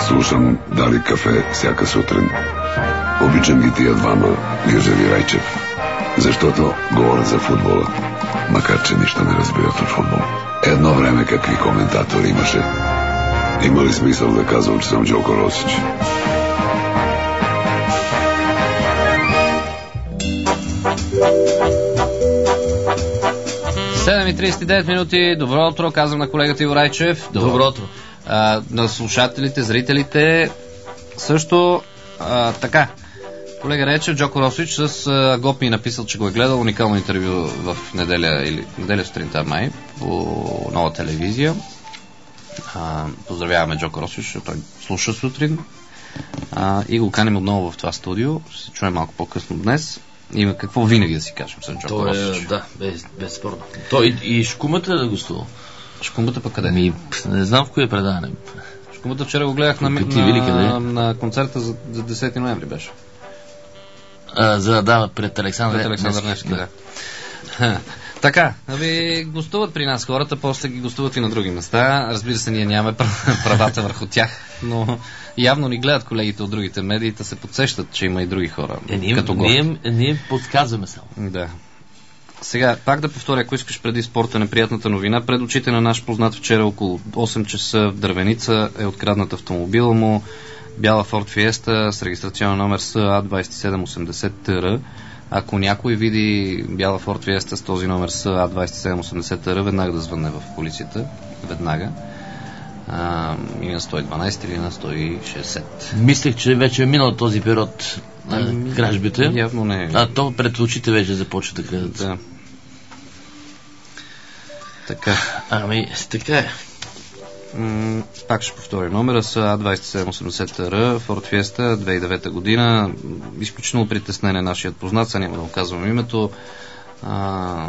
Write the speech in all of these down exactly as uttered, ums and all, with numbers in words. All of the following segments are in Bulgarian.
Слушам Дали кафе всяка сутрин. Обичам ги тия двама, Гюзев и Райчев, защото говорят за футбола, макар че нищо не разбират от футбол. Едно време какви коментатори имаше. Има ли смисъл да казвам, че съм Джоко Росич? седем и тридесет и девет минути. Добро утро, казвам на колегата Иво Райчев. Добро, Добро утро. А, на слушателите, зрителите също. А, така, колега Райчев, Джоко Росич с а, Гоп ми е написал, че го е гледал уникално интервю в неделя или неделя сутринта май по Нова телевизия. А, поздравяваме Джоко Росич, защото той слуша сутрин а, и го каним отново в това студио. Ще се чуем малко по-късно днес. Има какво винаги да си кажем с Джоко Росич. Да, без, безспорно. Той и, и Шкумата да гостува. Шкумата пък къде? Ми, не знам в кое предаване. Шкумата вчера го гледах на, на, на концерта за, за десети ноември беше. А, за да, пред Александър, пред Александър Невски, да. да. Така, аби гостуват при нас хората, после ги гостуват и на други места. Разбира се, ние нямаме правата върху тях, но явно ни гледат колегите от другите медии, да се подсещат, че има и други хора. Е, ние, като ние, ние подсказваме само. Да. Сега, пак да повторя, ако искаш преди спорта, неприятната новина. Пред очите на наш познат вчера около осем часа в Дървеница е откраднат автомобила му, бяла Ford Fiesta с регистрационен номер С А двайсет и седем осемдесет Т Р. Ако някой види бяла Ford Fiesta с този номер С А двайсет и седем осемдесет Т Р, веднага да звънне в полицията. Веднага. А, и на сто и дванайсет или на сто и шейсет. Мислех, че вече е минал този период на кражбите. Явно не. А то пред очите вече започва да крадат. Да. Така. Ами, така е. М- пак ще повторя номера С А двайсет и седем осемдесет Т Р, Ford Fiesta, две хиляди и девета година. Изключително притеснен е нашият познат, сега няма да му казвам името. А,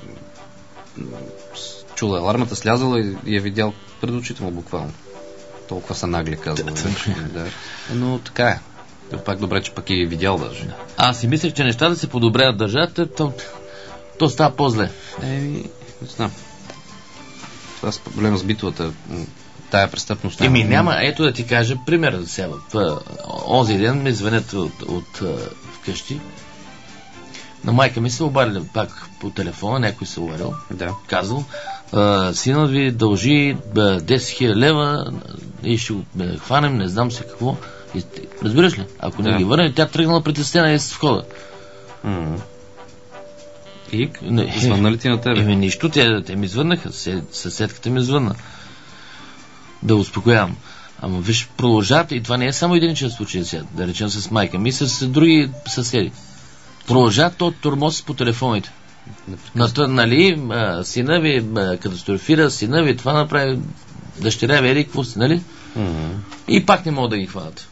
чул е алармата, слязала и, и е видял пред очите му буквално. Толкова са нагли, казвам. Да. Но така е. Пак добре, че пък и е видял даже. Аз си мислех, че нещата се подобряват държавата, то, то става по-зле. Еми, не знам. Това с проблема с битовата, тая престъпност. Еми няма, ето да ти кажа пример сега. Онзи ден ми звънят от, от, от вкъщи. На майка ми се обадили пак по телефона, някой се обадил. Да. Казал, синът ви дължи десет хиляди лева и ще го хванем, не знам се какво. И, разбираш ли? Ако не да. ги върне, тя тръгнала притеснена и с входа. Mm-hmm. И? Звънна ли ти на тебе? Еми нищо, те, те ми звъннаха, съседката ми звънна. Да успокоявам. Ама виж, продължават и това не е само единичен случай сега, да речем с майка ми, с други съседи. Продължават то тормоз по телефоните. На, нали, а, сина ви а, катастрофира, сина ви това направи, дъщеря ви, ели, какво си, нали? Mm-hmm. И пак не могат да ги хванат.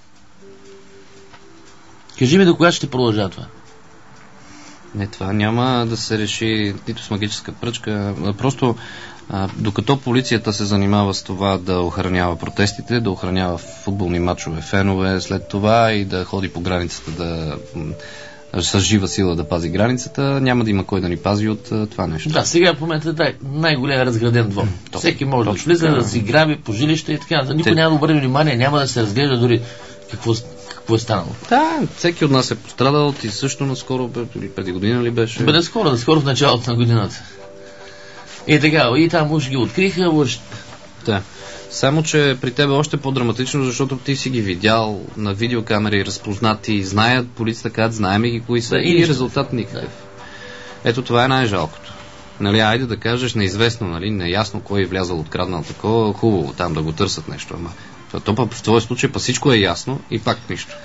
Кажи ми до кога ще продължава това? Не, това няма да се реши нито с магическа пръчка. Просто а, докато полицията се занимава с това да охранява протестите, да охранява футболни мачове, фенове, след това и да ходи по границата, да с жива сила да пази границата, няма да има кой да ни пази от а, това нещо. Да, сега в момента да, най-голям разграден двор. То, всеки може точно, да влиза, да, да си граби по жилища и така. Никой Те... няма да обърне внимание, няма да се разглежда дори какво, какво е станало. Да, всеки от нас е пострадал, ти също наскоро, или преди година ли беше? Бъде скоро, да скоро в началото на годината. И така, и там уж ги откриха, уж... Да. Само, че при тебе е още по-драматично, защото ти си ги видял на видеокамери, разпознати, знаят, полицията казват, знаем ги кои са, да, и, и резултат никакъв. Да. Ето това е най-жалкото. Нали, айде да кажеш неизвестно, нали, неясно кой е влязал откраднал такова, хубаво там да го търсят нещо, ама то в твоя случай па всичко е ясно и пак нищо.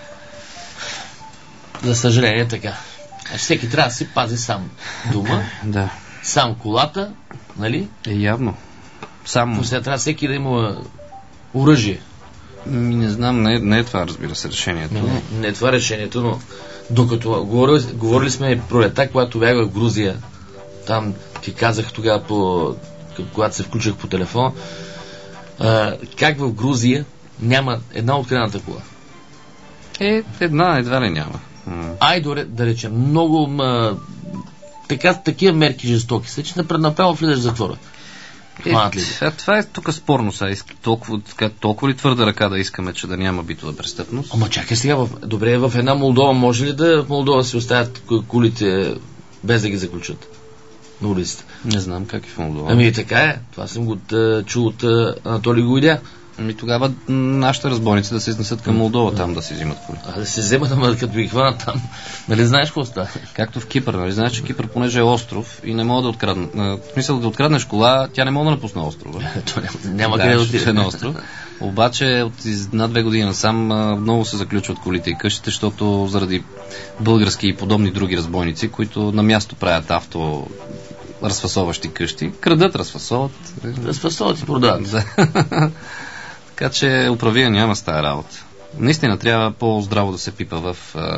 За съжаление така. А всеки трябва да си пази сам дома, да. Сам колата, нали? Е, явно. Само. Сега трябва всеки да има оръжие. Ми, не знам, не, не е това, разбира се, решението. Не, не е това решението, но докато говорили, говорили сме пролета, когато бях в Грузия, там ти казах тогава, по, когато се включах по телефона, а, как в Грузия няма една открадната кола. Е, една едва ли няма. Ай, да, да речем, много ма, така, такива мерки жестоки са, че направо влизаш в затвора. Хванат ли? Е, това е тук спорно сега. Толкова, толкова ли твърда ръка да искаме, че да няма битова престъпност? Ама чакай сега, в, добре, в една Молдова може ли да в Молдова си оставят колите без да ги заключат на улицата? Не знам как е в Молдова. Ами така е. Това съм го да, чул от Анатолий Гойдя. Ами тогава нашите разбойници да се изнесат към Молдова, там да си взимат коли. А да се вземат, ама като ги хванат там. Нали знаеш какво става? Както в Кипър, нали знаеш, че Кипър понеже е остров и не мога да откраднат. В смисъл да откраднеш кола, тя не мога да напусне острова. То няма, няма къде да отиде на остров. Обаче от над две години насам много се заключват колите и къщите, защото заради български и подобни други разбойници, които на място правят авто разфасоващи къщи, крадат, разфасоват. Разфасоват и продават. Така че управия няма с тая работа. Наистина трябва по-здраво да се пипа в,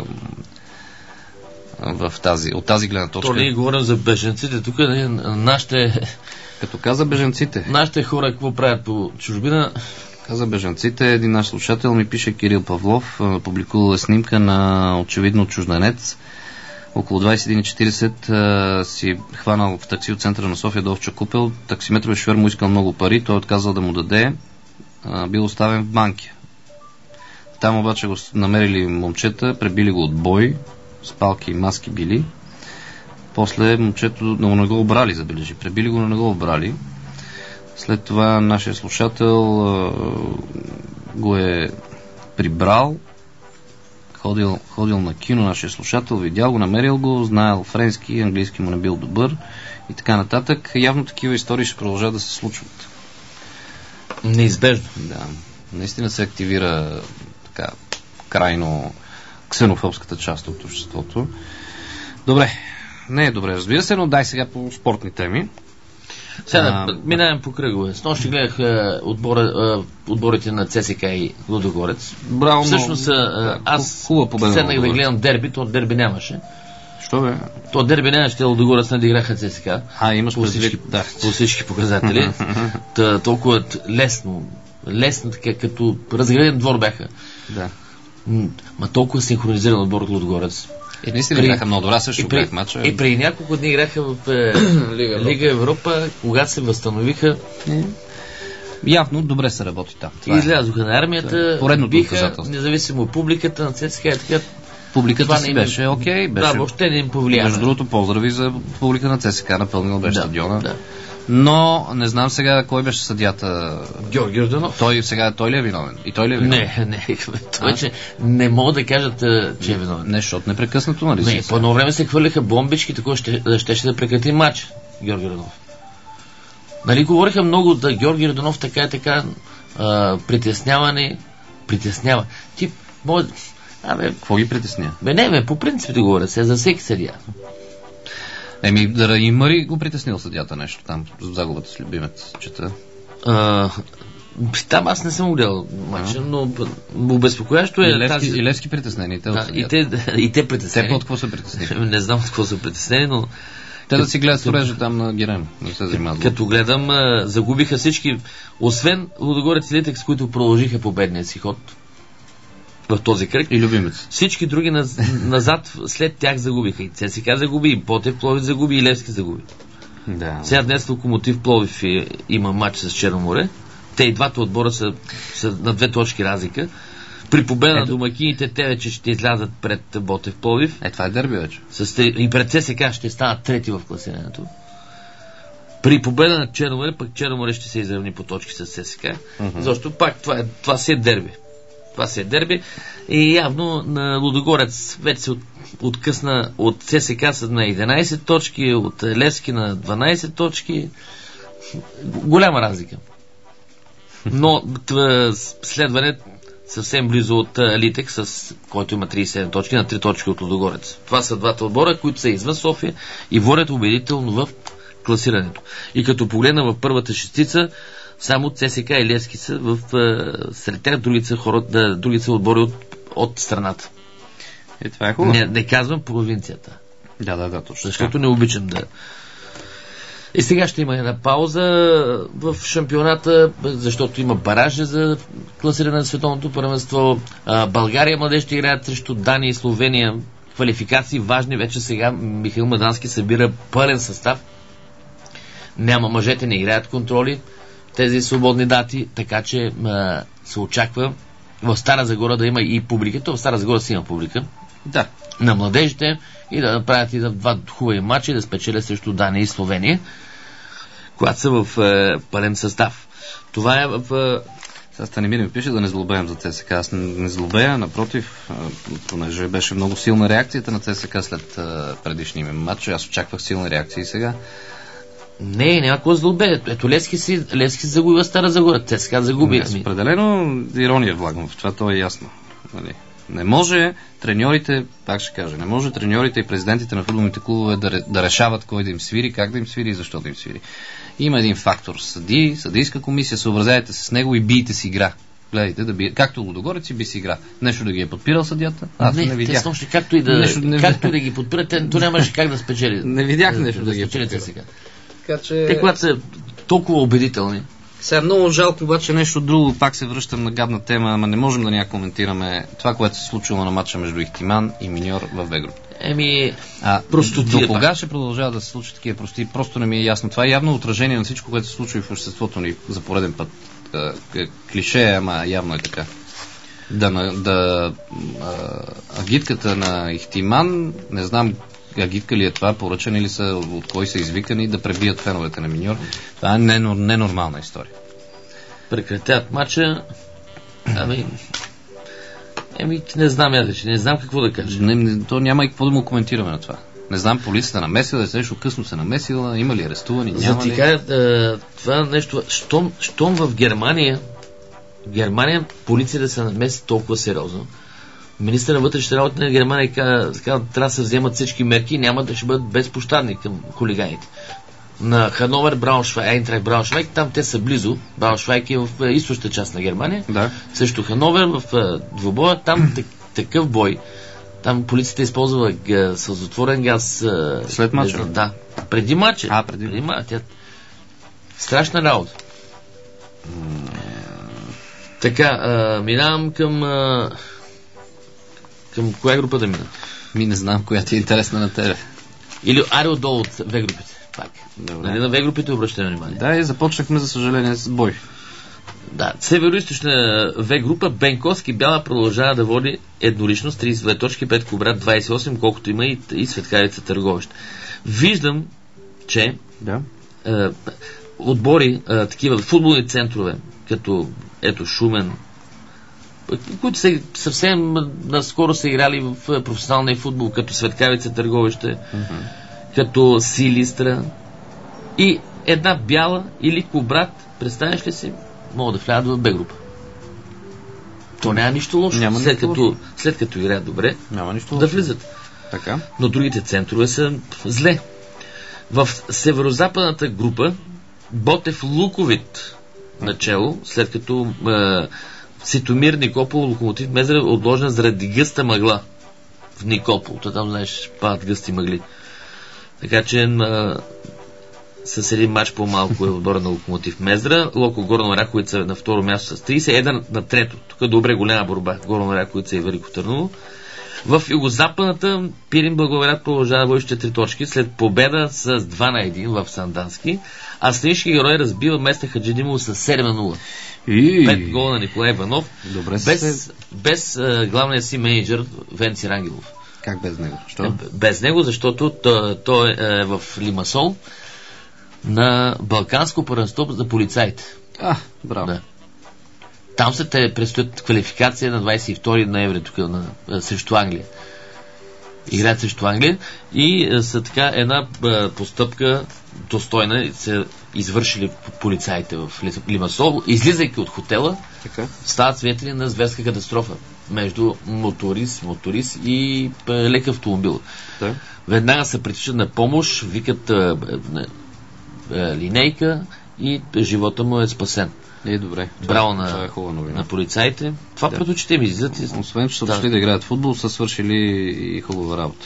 в тази, от тази гледна точка. То ние говорим за беженците. Тук нашите... Като каза беженците. Нашите хора какво правят по чужбина? Каза беженците. Един наш слушател ми пише, Кирил Павлов, публикувал е снимка на очевидно чужденец. Около двайсет и един и четирийсет си хванал в такси от центъра на София до Овча купел. Таксиметровия шофьор му искал много пари. Той отказал да му даде. Бил оставен в Банкя. Там обаче го намерили момчета, пребили го от бой, с палки и маски били. После момчето не го обрали, забележи. Пребили го, но не го обрали. След това нашия слушател а, го е прибрал, ходил, ходил на кино, нашия слушател, видял го, намерил го, знаел френски, английски му не бил добър и така нататък. Явно такива истории ще продължат да се случват. Неизбежно. Да. Наистина се активира така крайно ксенофобската част от обществото. Добре. Не е добре, разбира се, но дай сега по спортни теми. Сега а, минаем по кръгове. С нощи гледах а, отбора, а, отборите на ЦСКА и Лудогорец. Браво, всъщност а, да, аз седнах да гледам дерби, то дерби нямаше. Що бе? То дерби нямаше, те Лудогорец надиграха ЦСКА. А, имаш по всички, да. по всички показатели. Та, толкова лесно, лесно така, като разгледан двор бяха. Да. Ма толкова синхронизиран отбор от Лудогорец. И наистина при... бяха много добра, също гледах мача. И преди няколко дни играха в е, Лига, Лига Европа, когато се възстановиха. Е. Явно добре се работи там. И излязоха на армията, поредното биха, независимо от публиката на ЦСКА и така. Публиката си беше окей. Okay, беше... Да, въобще не им повлия. Между другото, поздрави за публика на ЦСКА, напълнил беше да, стадиона. Да. Но не знам сега кой беше съдията. Георги Йорданов. Той сега той ли е виновен? И той ли е виновен? Не, не. Той, че не мога да кажат, че е виновен. Не, защото непрекъснато, нали? Не, по едно време се хвърляха бомбички, такова ще, ще, ще да прекрати матч Георги Йорданов. Нали, говориха много да Георги Йорданов така и така а, притесняване, притеснява. Ти, може... Абе, какво ги притесня? Бе, не, бе, по принцип да говоря, се за всеки съдия. Еми, да и Мари го притеснил съдята нещо там, загубата с любимец, чета. А, там аз не съм гледал матча, но обезпокоящо е и Левски, тази... И Левски притеснени, и те, да, и те, и те притеснени. Те от какво са притеснени? Не знам от какво са притеснени, но... Те да си гледат сторежа там на Герем, не се занимават. Като гледам, а, загубиха всички, освен Лудогорец и Литекс, които продължиха победния си ход в този кръг. И любимец. Всички други наз, назад след тях загубиха. И ЦСКА загуби, и Ботев Пловдив загуби, и Левски загуби. Да. Сега днес Локомотив Пловдив има матч с Черно море. Те и двата отбора са, са на две точки разлика. При победа на домакините те вече ще излязат пред Ботев Пловдив. Е, това е дерби вече. С, и пред ЦСКА ще станат трети в класирането. При победа на Черно море, пък Черно море ще се изравни по точки с ЦСКА. Uh-huh. Защото пак това, е, това си е дерби. Това си е дерби. И явно на Лудогорец вече се от, откъсна от ЦСКА на единайсет точки, от Левски на дванайсет точки. Голяма разлика. Но тъ, следване съвсем близо от Литек, с който има трийсет и седем точки, на три точки от Лудогорец. Това са двата отбора, които са извън София и водят убедително в класирането. И като погледна в първата шестица, само ЦСКА и Левски са в, сред тях други са, хора, да, други са отбори от, от страната. И това е хубаво. Не, не казвам провинцията. Да, да, да, точно. Защото не обичам да... И сега ще има една пауза в шампионата, защото има баражи за класиране на световното първенство. България младежите играят срещу Дания и Словения. Квалификации важни. Вече сега Михаил Мадански събира пълен състав. Няма, мъжете не играят контроли, тези свободни дати, така че а, се очаква в Стара Загора да има и публика. То в Стара Загора си има публика. Да. На младежите и да направят и да два хубави матчи, да спечелят срещу Дания и Словения, когато са в е, пълен състав. Това е в... Сега Станимир ми пише да не злобеем за ЦСКА. Аз не, не злобея, напротив, понеже беше много силна реакцията на ЦСКА след а, предишния ми матч. Аз очаквах силни реакции сега. Не, няма какво злобе. Ето Левски си, Левски си загуби Стара Загора. ЦСКА загуби. Не, определено ирония влагам в това, то е ясно. Нали? Не може треньорите, пак ще кажа, не може треньорите и президентите на футболните клубове да, да решават кой да им свири, как да им свири и защо да им свири. Има един фактор. Съди, съдийска комисия, съобразявайте се с него и бийте си игра. Гледайте да бие. Както Лудогорец си би си игра. Нещо да ги е подпирал съдията. Аз не, не видях. Те както и да, нещо, не... както да ги подпират, то нямаше как да спечели. Не видях нещо да, да, да ги е подпирал. Сега. Така че... Те, когато са толкова убедителни. Сега много жалко, обаче нещо друго, пак се връщам на гадна тема, ама не можем да ня коментираме това, което се случило на матча между Ихтиман и Миньор в Б група. Еми, а до кога ще продължава да се случат такива прости? Просто не ми е ясно. Това е явно отражение на всичко, което се случва и в обществото ни за пореден път. Клише, ама явно е така. Да, да а, агитката на Ихтиман, не знам агитка ли е това, поръчани ли са, от кой са извикани да пребият феновете на Миньор. Това е ненормална история. Прекратят матча. Ами... Еми, не знам я вече, не знам какво да кажа. Не, не, то няма и какво да му коментираме на това. Не знам, полицията намесила, се нещо късно се намесила, има ли арестувани, няма За ти кажа, е, това нещо, щом, щом в Германия, в Германия полицията се намеси толкова сериозно. Министър на вътрешните работи на Германия каза, трябва да се вземат всички мерки и няма да ще бъдат безпощадни към хулиганите. На Хановер, Брауншвайг, Айнтрахт Брауншвайг, там те са близо. Брауншвайг е в източната част на Германия. Да. Също Хановер в двубоя, там такъв бой. Там полицията използва сълзотворен газ. След мача? Да. Преди мача. А, преди, преди мача. Страшна работа. Mm. Така, а, минавам към а, към коя група да мина? Ми не знам, коя ти е интересна на тебе. Или аре отдолу от В групите. Пак. Добре. Нали на В групите обръщаме внимание? Да, и започнахме, за съжаление, с бой. Да, северо-источна В група, Бенковски Бяла продължава да води еднолично с тридесет и две точки, Петко Брат двадесет и осем, колкото има и, и Светкавица Търговищ. Виждам, че да. е, отбори, е, такива футболни центрове, като ето Шумен, които са съвсем наскоро са играли в професионалния футбол, като Светкавица Търговище, mm-hmm. като Силистра и една Бяла или Кобрат, представяш ли си, могат да влязат в Б група. То няма нищо лошо, няма след, нищо като, лошо. след като играят добре, няма нищо да лошо. влизат. Така. Но другите центрове са зле. В северо-западната група Ботев Луковит начало, след като е, Ситомир Никопол, Локомотив Мезра отложена заради гъста мъгла в Никопол. То там, знаеш, падат гъсти мъгли. Така че е, с един матч по-малко е отбора на Локомотив Мездра. Локо Горна Оряховица на второ място с тридесет, един на трето. Тук е добре голяма борба. Горна Оряховица и Велико Търново. В югозападната Пирин Благоевград продължава да води четири точки след победа с два на един в Сандански, а Станишки герой разбива Места Хаджидимово с седем на нула. И... Пет гола на Николай Иванов. Добре, без, се... без а, главния си менеджер Венци Рангелов. Как без него? Що? Без него, защото той, той е в Лимасол на Балканско първенство за полицаите. А, браво. Да. Там се те предстоят квалификация на двадесет и втори ноември тук на, срещу Англия. Играят срещу Англия и а, са така една а, постъпка достойна се извършили полицаите в Лимасол, излизайки от хотела, така? Стават свидетели на зверска катастрофа между моторист, моторист и а, лек автомобил. Да. Веднага се притичат на помощ, викат а, а, а, линейка и живота му е спасен. Е, добре. Браво на, е на полицаите. Това да. Пред очите ми излизат. И... Освен, че са дошли да. да играят футбол, са свършили и хубава работа.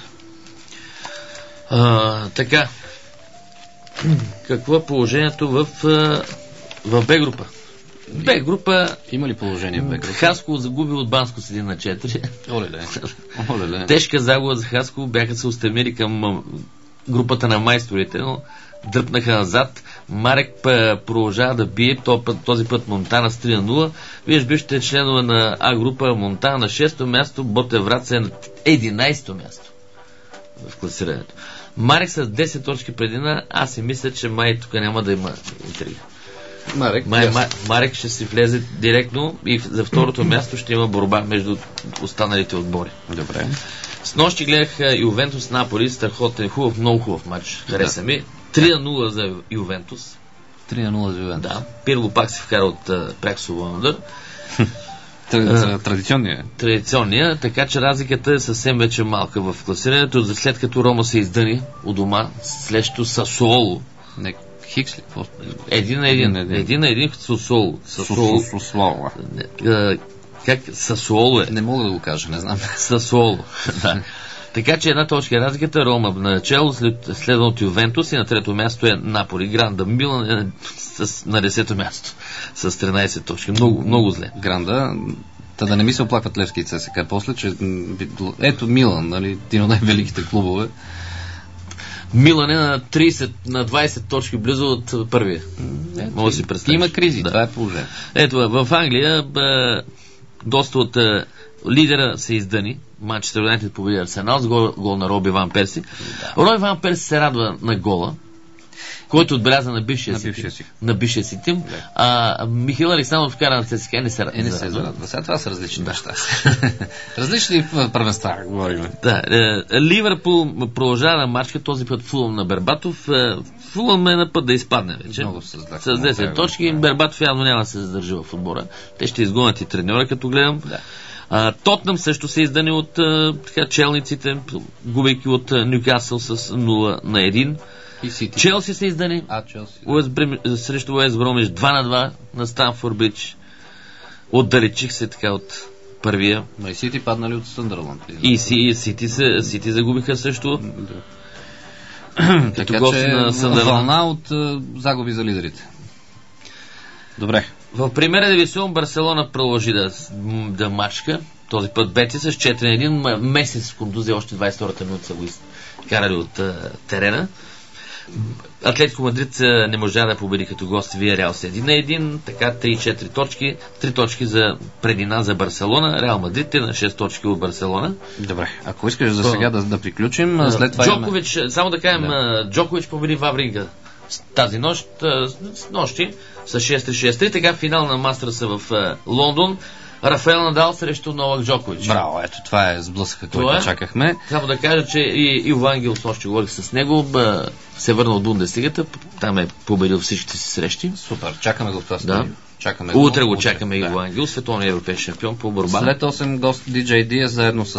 А, така. Какво е положението в, в Б група? Б група... Има ли положение в Б група? Хасково загуби от Банско с един на четири. Оле-ле. Оле-ле. Тежка загуба за Хасково, бяха се устремили към групата на майсторите, но дръпнаха назад. Марек п- продължава да бие, този път, този път Монтана с три на нула. Виж, бившите членове на А група, Монтана на шесто място, Ботев Враца е на единайсето място в класирането. Марек с десет точки предина, аз си мисля, че май тук няма да има интрига. Марек, Май, Май, Марек ще си влезе директно и за второто място ще има борба между останалите отбори. Добре. С нощи гледах Ювентус Наполи, страхотен, хубав, много хубав матч. Хареса ми. три на нула за Ювентус. три на нула за Ювентус. Да. Пирло пак се вкара от uh, пряк свободен удар. Традиционния. Традиционния, така че разликата е съвсем вече малка в класирането, за след като Рома се издъни у дома срещу Сасуоло. Не, Хикс ли? Един на един. Един, един на един Сасуоло. Сасуоло. Как? Сасуоло е. Не мога да го кажа, не знам. Сасуоло. Да. Така че една точка е разликата. Рома на начало, след, следвано от Ювентус и на трето място е Наполи. Гранда Милан е с, на десето място с тринайсет точки. Много, много зле. Гранда, та да не ми се оплакват Левски и ЦСКА после, че ето Милан, нали, един от най-великите клубове. Милан е на трийсет, на двайсет точки близо от първия. Е, мога да си представиш. Има кризи, да. Това е положение. Ето, в Англия бе, доста от е, лидера се издъни. Манчестър Юнайтед победи Арсенал с гол, гол на Роби Ван Перси. Да. Роби Ван Перси се радва на гола, който отбеляза на бившия на си, бившия си. На бившия си тим. Да. А Михаил Александров вкара на ЦСКА, не се радва. Е, не се радва. Сега това са различни да. неща. Различни първенства, говорим. Да. Е, Ливърпул продължава на марчка, този път Фулъм на Бербатов. Е, Фулъм е на път да изпадне вече. Много създах. С десет точки. Да. Бербатов явно няма да се задържи в отбора. Те ще изгонят и треньора, като гледам. Да. А, Тотнъм също се издани от а, така, челниците, губейки от Нюкасъл с нула на един. Челси се издани. А, Челси. Уест Брим, срещу Уест Бромвич два на два на Станфорд Бридж. Отдалечих се така от първия. Но и Сити паднали от Съндърланд. И, си, и Сити, се, Сити загубиха също. Да. Така че вълна от uh, загуби за лидерите. Добре. В Примера дивизион Барселона продължи да, да мачка. Този път Бетис с четири на един. Месец с контузия, още двайсет и втората минута са го изкарали от uh, терена. Атлетико Мадрид не можа да победи като гост Виареал с един на един, така три-четири точки, три точки за предина за Барселона. Реал Мадрид е на шест точки от Барселона. Добре, ако искаш за сега да, да приключим, след това Джокович, имаме... само да кажем, да. Джокович победи Вавринга тази нощ, с нощи с шест три шест три, така финал на Мастерса в Лондон. Рафаел Надал срещу Новак Джокович. Браво, ето това е сблъсъка, който е. чакахме. Само да кажа, че и Иво Ангел, с нощи говорих с него, бъ, се върна от Бундеслигата, там е победил всичките си срещи. Супер, чакаме го в това да. Чакаме утре го, го чакаме да. Иво Ангел, световния европейски шампион по борба. След осем гост Ди Джей Диас заедно с,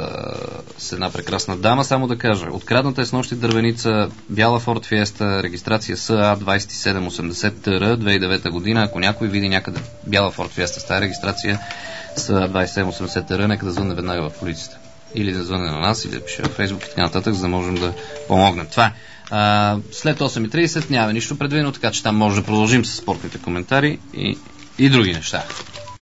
с една прекрасна дама, само да кажа. Открадната е с нощи дървеница, бяла Ford Fiesta, регистрация С А двайсет и седем осемдесет Т Р, две хиляди и девета година. Ако някой види някъде бяла Ford Fiesta с тази регистрация С А двайсет и седем осемдесет Т Р, нека да звънне веднага в полицията. Или да звънне на нас, или да пише в Фейсбук и така нататък, за да можем да помогнем. Това е. А, след осем и трийсет няма нищо предвидено, така че там може да продължим с спортните коментари и, и други неща.